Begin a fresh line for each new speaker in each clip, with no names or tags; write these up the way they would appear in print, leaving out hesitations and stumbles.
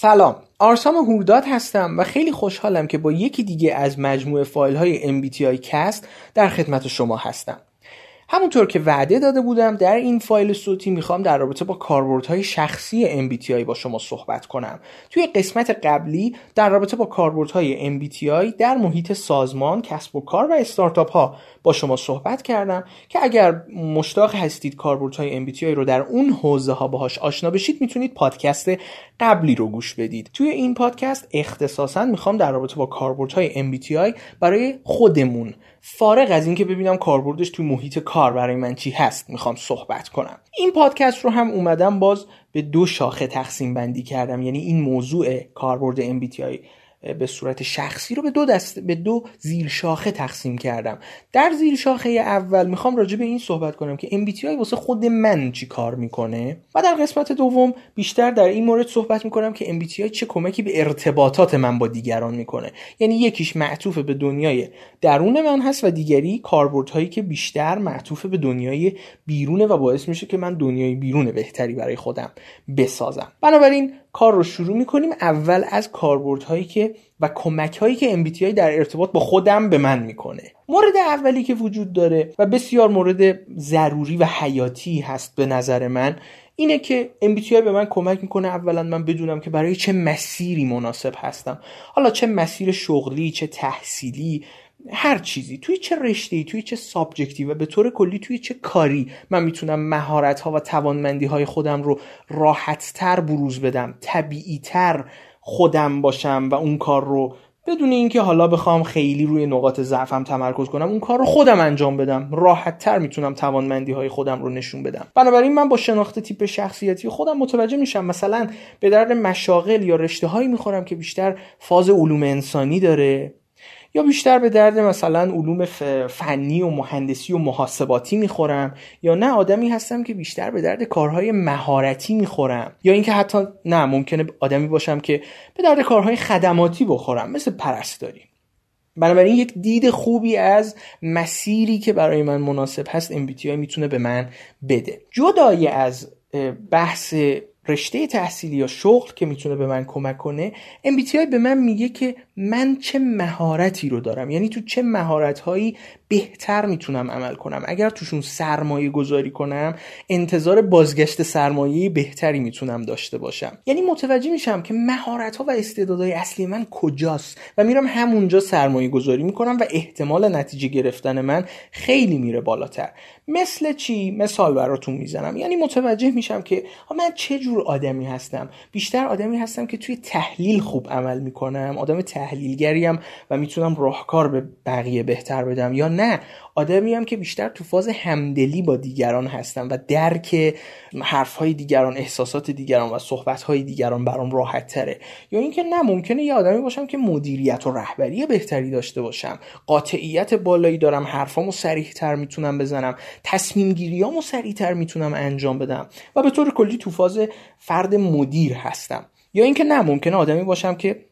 سلام، آرسام هورداد هستم و خیلی خوشحالم که با یکی دیگه از مجموعه فایل‌های MBTI کست در خدمت شما هستم. همونطور که وعده داده بودم در این فایل صوتی میخوام در رابطه با کاربردهای شخصی MBTI با شما صحبت کنم. توی قسمت قبلی در رابطه با کاربردهای MBTI در محیط سازمان، کسب و کار و استارتاپ ها با شما صحبت کردم که اگر مشتاق هستید کاربردهای MBTI رو در اون حوزه ها باهاش آشنا بشید میتونید پادکست قبلی رو گوش بدید. توی این پادکست اختصاصاً میخوام در رابطه با کاربردهای MBTI برای خودمون، فارغ از اینکه ببینم کاربردش توی محیط کار برای من چی هست، میخوام صحبت کنم. این پادکست رو هم اومدم باز به 2 شاخه تقسیم بندی کردم، یعنی این موضوع کاربرد MBTI به صورت شخصی رو به 2 زیر شاخه تقسیم کردم. در زیر شاخه اول میخوام راجع به این صحبت کنم که MBTI واسه خود من چی کار میکنه و در قسمت دوم بیشتر در این مورد صحبت میکنم که MBTI چه کمکی به ارتباطات من با دیگران میکنه. یعنی یکیش معطوف به دنیای درون من هست و دیگری کاربردهایی که بیشتر معطوف به دنیای بیرونه و باعث میشه که من دنیای بیرون بهتری برای خودم بسازم. بنابراین کار رو شروع میکنیم اول از کاربردهایی که و کمک‌هایی که MBTI در ارتباط با خودم به من میکنه. مورد اولی که وجود داره و بسیار مورد ضروری و حیاتی هست به نظر من اینه که MBTI به من کمک میکنه اولا من بدونم که برای چه مسیری مناسب هستم. حالا چه مسیر شغلی، چه تحصیلی، هر چیزی، توی چه رشته‌ای، توی چه سابجکتی و به طور کلی توی چه کاری من میتونم مهارت‌ها و توانمندی‌های خودم رو راحت‌تر بروز بدم، طبیعی‌تر خودم باشم و اون کار رو بدون اینکه حالا بخوام خیلی روی نقاط ضعفم تمرکز کنم اون کار رو خودم انجام بدم، راحت‌تر میتونم توانمندی‌های خودم رو نشون بدم. بنابراین من با شناخت تیپ شخصیتی خودم متوجه میشم مثلا به درد مشاغل یا رشته‌هایی میخورم که بیشتر فاز علوم انسانی داره، یا بیشتر به درد مثلا علوم فنی و مهندسی و محاسباتی میخورم، یا نه آدمی هستم که بیشتر به درد کارهای مهارتی میخورم، یا اینکه حتی نه ممکنه آدمی باشم که به درد کارهای خدماتی بخورم مثل پرستاری. بنابراین یک دید خوبی از مسیری که برای من مناسب هست MBTI میتونه به من بده. جدای از بحث رشته تحصیلی یا شغل که میتونه به من کمک کنه، MBTI به من میگه که من چه مهارتی رو دارم، یعنی تو چه مهارت‌هایی بهتر میتونم عمل کنم. اگر توشون سرمایه گذاری کنم انتظار بازگشت سرمایه بهتری میتونم داشته باشم. یعنی متوجه میشم که مهارت‌ها و استعدادهای اصلی من کجاست و میرم همونجا سرمایه گذاری میکنم و احتمال نتیجه گرفتن من خیلی میره بالاتر. مثل چی؟ مثال براتون میزنم. یعنی متوجه میشم که من چه جور آدمی هستم. بیشتر آدمی هستم که توی تحلیل خوب عمل میکنم، آدم تحلیلگریم و میتونم راهکار به بقیه بهتر بدم، یا نه آدمیم که بیشتر تو فاز همدلی با دیگران هستم و درک حرفهای دیگران، احساسات دیگران و صحبتهای دیگران برام راحت تره، یا اینکه نه ممکنه یه آدمی باشم که مدیریت و رهبری بهتری داشته باشم، قاطعیت بالایی دارم، حرفامو صریح‌تر میتونم بزنم، تصمیم گیریامو سریع‌تر میتونم انجام بدم و به طور کلی تو فاز فرد مدیر هستم، یا اینکه نه ممکنه آدمی باشم که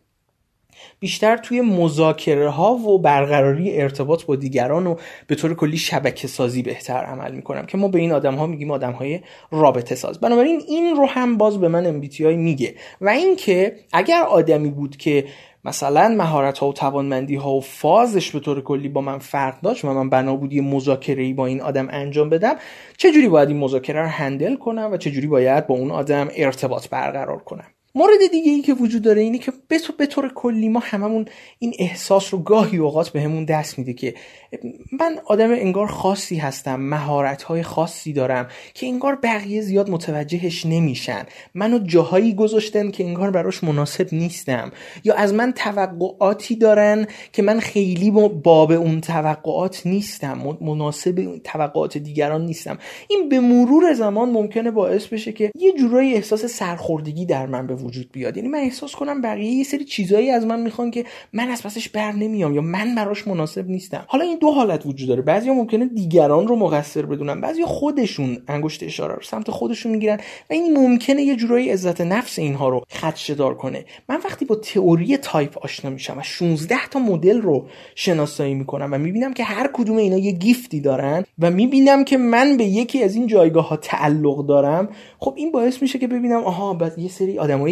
بیشتر توی مذاکره ها و برقراری ارتباط با دیگران و به طور کلی شبکه سازی بهتر عمل میکنم که ما به این آدم ها میگیم آدم های رابطه ساز. بنابراین این رو هم باز به من MBTI میگه. و اینکه اگر آدمی بود که مثلا مهارت ها و توانمندی ها و فازش به طور کلی با من فرق داشت و من بنا بود یه مذاکره‌ای با این آدم انجام بدم، چجوری باید این مذاکره رو هندل کنم و چجوری باید با اون آدم ارتباط برقرار کنم. مورد دیگه ای که وجود داره اینه که به طور کلی ما هممون این احساس رو گاهی اوقات بهمون دست میده که من آدم انگار خاصی هستم، مهارت‌های خاصی دارم که انگار بقیه زیاد متوجهش نمیشن، منو جاهایی گذاشتن که انگار براش مناسب نیستم، یا از من توقعاتی دارن که من خیلی باب اون توقعات نیستم، مناسب توقعات دیگران نیستم. این به مرور زمان ممکنه باعث بشه که یه جورایی احساس سرخوردگی در من به وجود بیاد. یعنی من احساس کنم بقیه یه سری چیزایی از من میخوان که من از پسش بر نمیام یا من براش مناسب نیستم. حالا این 2 حالت وجود داره. بعضیا ممکنه دیگران رو مقصر بدونن، بعضیا خودشون انگشت اشاره رو سمت خودشون میگیرن و این ممکنه یه جورایی عزت نفس اینها رو خدشه‌دار کنه. من وقتی با تئوری تایپ آشنا میشم و 16 تا مدل رو شناسایی میکنم و میبینم که هر کدوم اینا یه گیفتی دارن و میبینم که من به یکی از این جایگاه‌ها تعلق دارم، خب این باعث میشه که ببینم آها بعد یه سری آدمای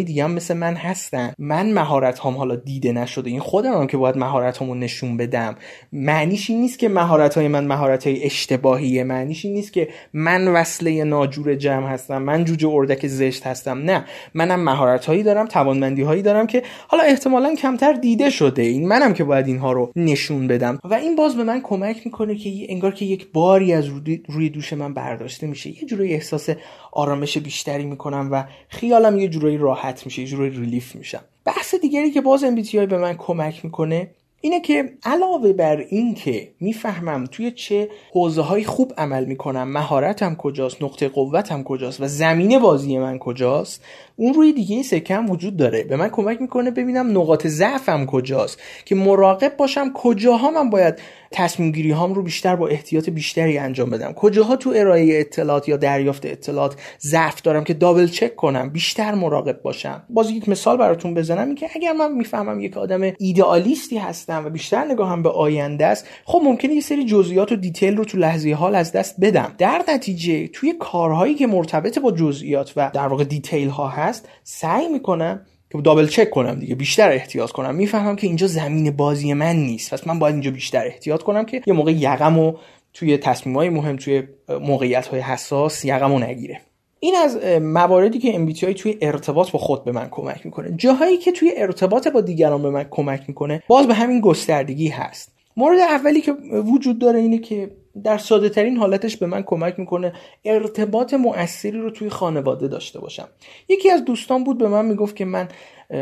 آدمای دیگه هم مثل من هستن، من مهارت‌هام حالا دیده نشده، این خودمم که باید مهارت‌هامو نشون بدم. معنیش این نیست که مهارت‌های من مهارت‌های اشتباهیه، معنیش این نیست که من وصله ناجور جمع هستم، من جوجه اردک زشت هستم. نه، منم مهارت‌هایی دارم، توانمندی‌هایی دارم که حالا احتمالاً کمتر دیده شده، این منم که باید اینها رو نشون بدم و این باز به من کمک میکنه که انگار که یک باری از روی دوش من برداشته میشه، یه جوری احساس آرامش بیشتری میکنم و خیالم یه جوری راحت میشه، یه جوری ریلیف میشم. بحث دیگری که باز MBTI به من کمک میکنه اینه که علاوه بر این که میفهمم توی چه حوزه‌های خوب عمل میکنم، مهارتم کجاست، نقطه قوتم کجاست و زمینه بازی من کجاست، اون روی دیگه سکم وجود داره. به من کمک میکنه ببینم نقاط ضعفم کجاست که مراقب باشم کجاها من باید تصمیم گیری هام رو بیشتر با احتیاط بیشتری انجام بدم، کجاها تو ارائه اطلاعات یا دریافت اطلاعات ضعف دارم که دابل چک کنم، بیشتر مراقب باشم. باز یک مثال براتون بزنم، این که اگر من میفهمم یک آدم ایدئالیستی هستم و بیشتر نگاهم به آینده است، خب ممکنه یه سری جزئیات و دیتیل رو تو لحظه حال از دست بدم. در نتیجه توی کارهایی که مرتبط با جزئیات و در واقع دیتیل ها هست سعی میکنم که دابل چک کنم دیگه، بیشتر احتیاط کنم. میفهمم که اینجا زمین بازی من نیست، پس من باید اینجا بیشتر احتیاط کنم که یه موقع یقمو توی تصمیم‌های مهم، توی موقعیت‌های حساس یقمو نگیره. این از مواردی که MBTI توی ارتباط با خود به من کمک میکنه. جاهایی که توی ارتباط با دیگران به من کمک میکنه باز به همین گستردگی هست. مورد اولی که وجود داره اینه که در ساده ترین حالتش به من کمک میکنه ارتباط مؤثری رو توی خانواده داشته باشم. یکی از دوستان بود به من میگفت که من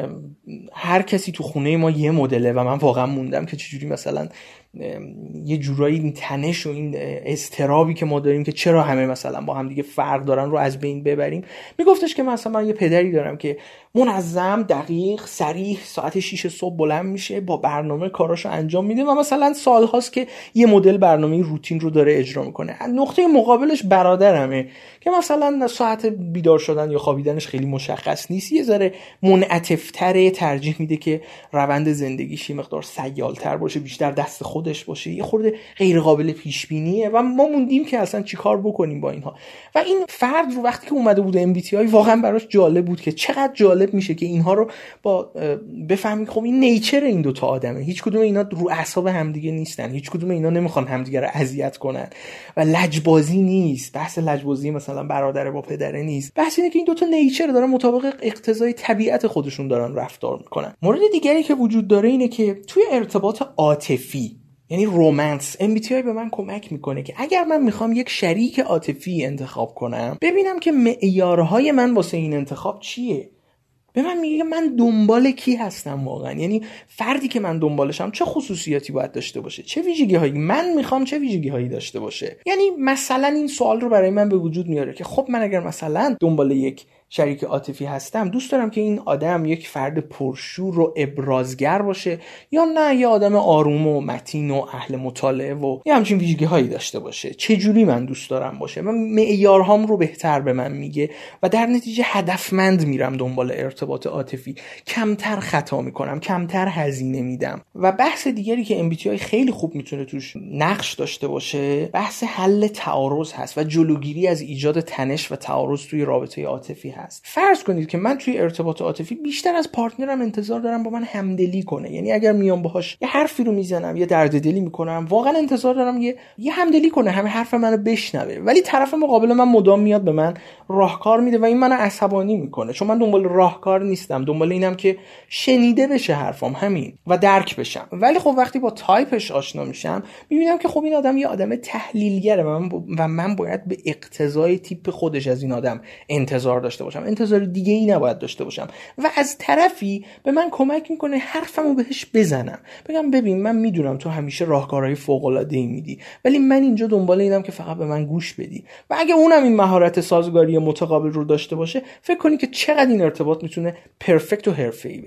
هر کسی تو خونه ما یه مدله و من واقعا موندم که چجوری مثلا یه جورایی این تنش و این اضطرابی که ما داریم که چرا همه مثلا با هم دیگه فرق دارن رو از بین ببریم. میگفتش که مثلا من یه پدری دارم که منظم، دقیق، صریح، ساعت 6 صبح بلند میشه، با برنامه کاراشو انجام میده و مثلا سالهاست که یه مدل برنامه روتین رو داره اجرا میکنه. نقطه مقابلش برادرمه که مثلا ساعت بیدار شدن یا خوابیدنش خیلی مشخص نیست، یه ذره منعطف‌تره، ترجیح میده که روند زندگیش یه مقدار سیال‌تر باشه، بیشتر دست خودش باشه، یه خورده غیر قابل پیش بینیه و ما موندیم که اصلا چیکار بکنیم با اینها. و این فرد رو وقتی که اومده بود MBTI واقعا براش جالب بود که چقدر جالب میشه که اینها رو با بفهمید. خب این نیچر این دو تا آدمه، هیچ کدوم اینا رو اعصاب همدیگه نیستن، هیچ کدوم اینا نمیخوان همدیگه رو اذیت کنن و لجبازی نیست. بحث لجبازی مثلا برادر با پدره نیست، بحث اینه که این دو تا نیچر دارن مطابق اقتضای طبیعت خودشون دارن رفتار میکنن. مورد دیگری که وجود داره اینه که توی ارتباط عاطفی یعنی رومنس MBTI به من کمک میکنه که اگر من میخوام یک شریک عاطفی انتخاب کنم ببینم که معیارهای من واسه این انتخاب چیه. به من میگه من دنبال کی هستم واقعا، یعنی فردی که من دنبالشم چه خصوصیاتی باید داشته باشه، چه ویژگی‌هایی من میخوام چه ویژگی‌هایی داشته باشه. یعنی مثلا این سوال رو برای من به وجود میاره که خب من اگر مثلا دنبال یک شریک عاطفی هستم دوست دارم که این آدم یک فرد پرشور و ابرازگر باشه یا نه یه آدم آروم و متین و اهل مطالعه و یه همچین ویژگی‌هایی داشته باشه. چه جوری من دوست دارم باشه، من معیارهام رو بهتر به من میگه و در نتیجه هدفمند میرم دنبال ارتباط عاطفی، کمتر خطا میکنم، کمتر هزینه میدم. و بحث دیگری که MBTI خیلی خوب میتونه توش نقش داشته باشه بحث حل تعارض هست و جلوگیری از ایجاد تنش و تعارض توی رابطه عاطفی هست. فرض کنید که من توی ارتباط عاطفی بیشتر از پارتنرم انتظار دارم با من همدلی کنه، یعنی اگر میام باهاش یه حرفی رو میزنم یه درد دلی میکنم واقعا انتظار دارم یه همدلی کنه، همه حرف منو بشنوه، ولی طرف مقابل من مدام میاد به من راهکار میده و این منو عصبانی میکنه، چون من دنبال راهکار نیستم، دنبال اینم که شنیده بشه حرفام همین و درک بشم. ولی خب وقتی با تایپش آشنا میشم میبینم که خب این آدم یه آدم تحلیلگره و من باید به اقتضای تیپ خودش از این آدم انتظار داشته باشم، انتظار دیگه ای نباید داشته باشم و از طرفی به من کمک میکنه حرفمو بهش بزنم، بگم ببین من میدونم تو همیشه راهکارهای فوق العاده ای میدی ولی من اینجا دنبال اینم که فقط به من گوش بدی و اگه اونم این مهارت سازگاری متقابل رو داشته باشه فکر کنی که چقدر این ارتباط میتونه پرفکت و حرفه‌ای بشه.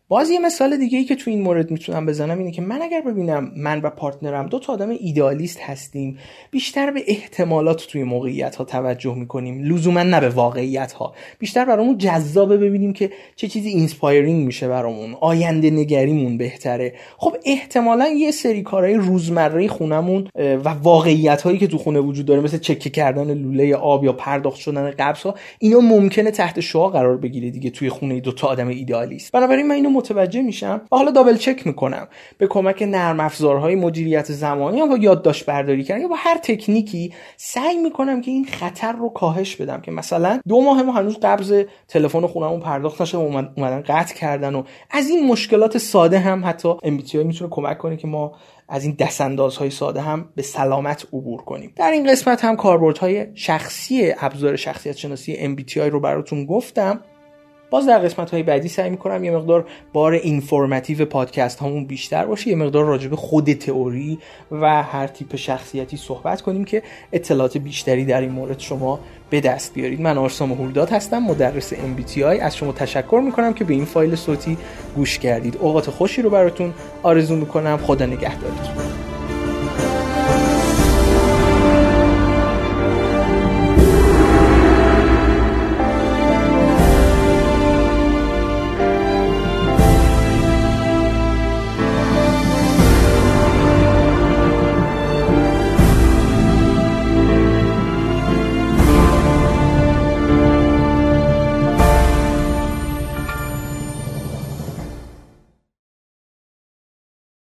باز یه مثال دیگه ای که تو این مورد میتونم بزنم اینه که من اگر ببینم من و پارتنرم دو تا آدم ایدئالیست هستیم، بیشتر به احتمالات توی موقعیت ها توجه میکنیم، لزوما نه به واقعیت ها. بیشتر برامون جذابه ببینیم که چه چیزی اینسپایرینگ میشه برامون، آینده نگریمون بهتره. خب احتمالاً یه سری کارهای روزمره خونمون و واقعیت هایی که تو خونه وجود داره، مثل چکه کردن لوله آب یا پرداخت شدن قرض‌ها، اینا ممکنه تحت شعاع قرار بگیره دیگه توی خونه دو تا آدم ایدئالیست. بنابراین من اینو متوجه میشم و حالا دابل چک میکنم به کمک نرم افزارهای مدیریت زمانی یا یادداشت برداری کردن یا با هر تکنیکی سعی میکنم که این خطر رو کاهش بدم که مثلا 2 ماه ما هنوز قبض تلفن خونمون پرداخت نشه، اومدن قطع کردن. و از این مشکلات ساده هم حتی MBTI میتونه کمک کنه که ما از این دستاندازهای ساده هم به سلامت عبور کنیم. در این قسمت هم کاربردهای شخصی ابزار شخصیت شناسی MBTI رو براتون گفتم. باز در قسمت‌های بعدی سعی می‌کنم یه مقدار بار اینفورماتیو پادکست هامون بیشتر باشه، یه مقدار راجع به خود تئوری و هر تیپ شخصیتی صحبت کنیم که اطلاعات بیشتری در این مورد شما به دست بیارید. من آرسا مهولداد هستم، مدرس MBTI. از شما تشکر می‌کنم که به این فایل صوتی گوش کردید. اوقات خوشی رو براتون آرزو می‌کنم. خدا نگهدارتون.